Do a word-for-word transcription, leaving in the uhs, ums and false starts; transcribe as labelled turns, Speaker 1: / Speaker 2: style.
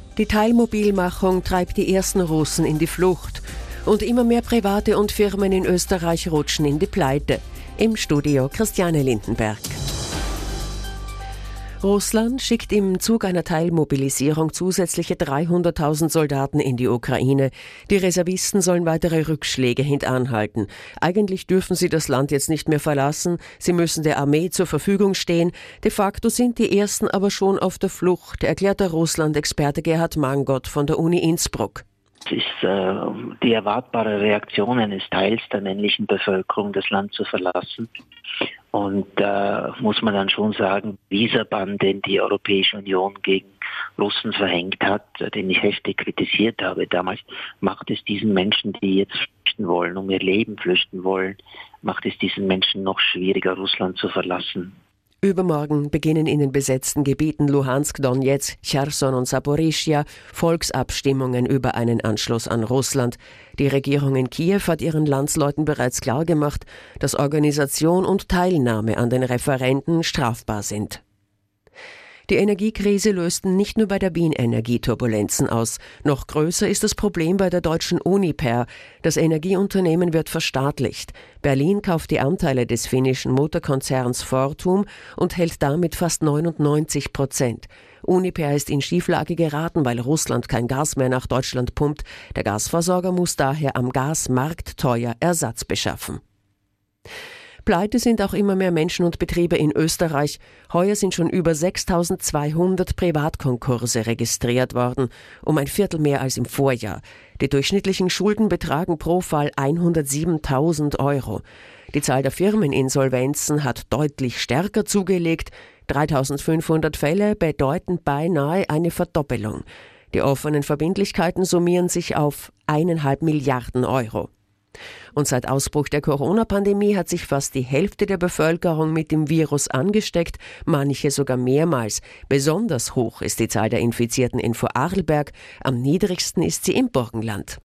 Speaker 1: Die Teilmobilmachung treibt die ersten Russen in die Flucht. Und immer mehr Private und Firmen in Österreich rutschen in die Pleite. Im Studio Christiane Lindenberg. Russland schickt im Zug einer Teilmobilisierung zusätzliche dreihunderttausend Soldaten in die Ukraine. Die Reservisten sollen weitere Rückschläge hintanhalten. Eigentlich dürfen sie das Land jetzt nicht mehr verlassen. Sie müssen der Armee zur Verfügung stehen. De facto sind die Ersten aber schon auf der Flucht, erklärt der Russland-Experte Gerhard Mangot von der Uni Innsbruck.
Speaker 2: Es ist äh, die erwartbare Reaktion eines Teils der männlichen Bevölkerung, das Land zu verlassen. Und da äh, muss man dann schon sagen, dieser Bann, den die Europäische Union gegen Russen verhängt hat, den ich heftig kritisiert habe damals, macht es diesen Menschen, die jetzt flüchten wollen, um ihr Leben flüchten wollen, macht es diesen Menschen noch schwieriger, Russland zu verlassen.
Speaker 1: Übermorgen beginnen in den besetzten Gebieten Luhansk, Donetsk, Cherson und Saporischschja Volksabstimmungen über einen Anschluss an Russland. Die Regierung in Kiew hat ihren Landsleuten bereits klargemacht, dass Organisation und Teilnahme an den Referenden strafbar sind. Die Energiekrise lösten nicht nur bei der Wien Energie Turbulenzen aus. Noch größer ist das Problem bei der deutschen Uniper. Das Energieunternehmen wird verstaatlicht. Berlin kauft die Anteile des finnischen Mutterkonzerns Fortum und hält damit fast neunundneunzig Prozent. Uniper ist in Schieflage geraten, weil Russland kein Gas mehr nach Deutschland pumpt. Der Gasversorger muss daher am Gasmarkt teuer Ersatz beschaffen. Pleite sind auch immer mehr Menschen und Betriebe in Österreich. Heuer sind schon über sechstausendzweihundert Privatkonkurse registriert worden, um ein Viertel mehr als im Vorjahr. Die durchschnittlichen Schulden betragen pro Fall hundertsiebentausend Euro. Die Zahl der Firmeninsolvenzen hat deutlich stärker zugelegt. dreitausendfünfhundert Fälle bedeuten beinahe eine Verdoppelung. Die offenen Verbindlichkeiten summieren sich auf eineinhalb Milliarden Euro. Und seit Ausbruch der Corona-Pandemie hat sich fast die Hälfte der Bevölkerung mit dem Virus angesteckt, manche sogar mehrmals. Besonders hoch ist die Zahl der Infizierten in Vorarlberg, am niedrigsten ist sie im Burgenland.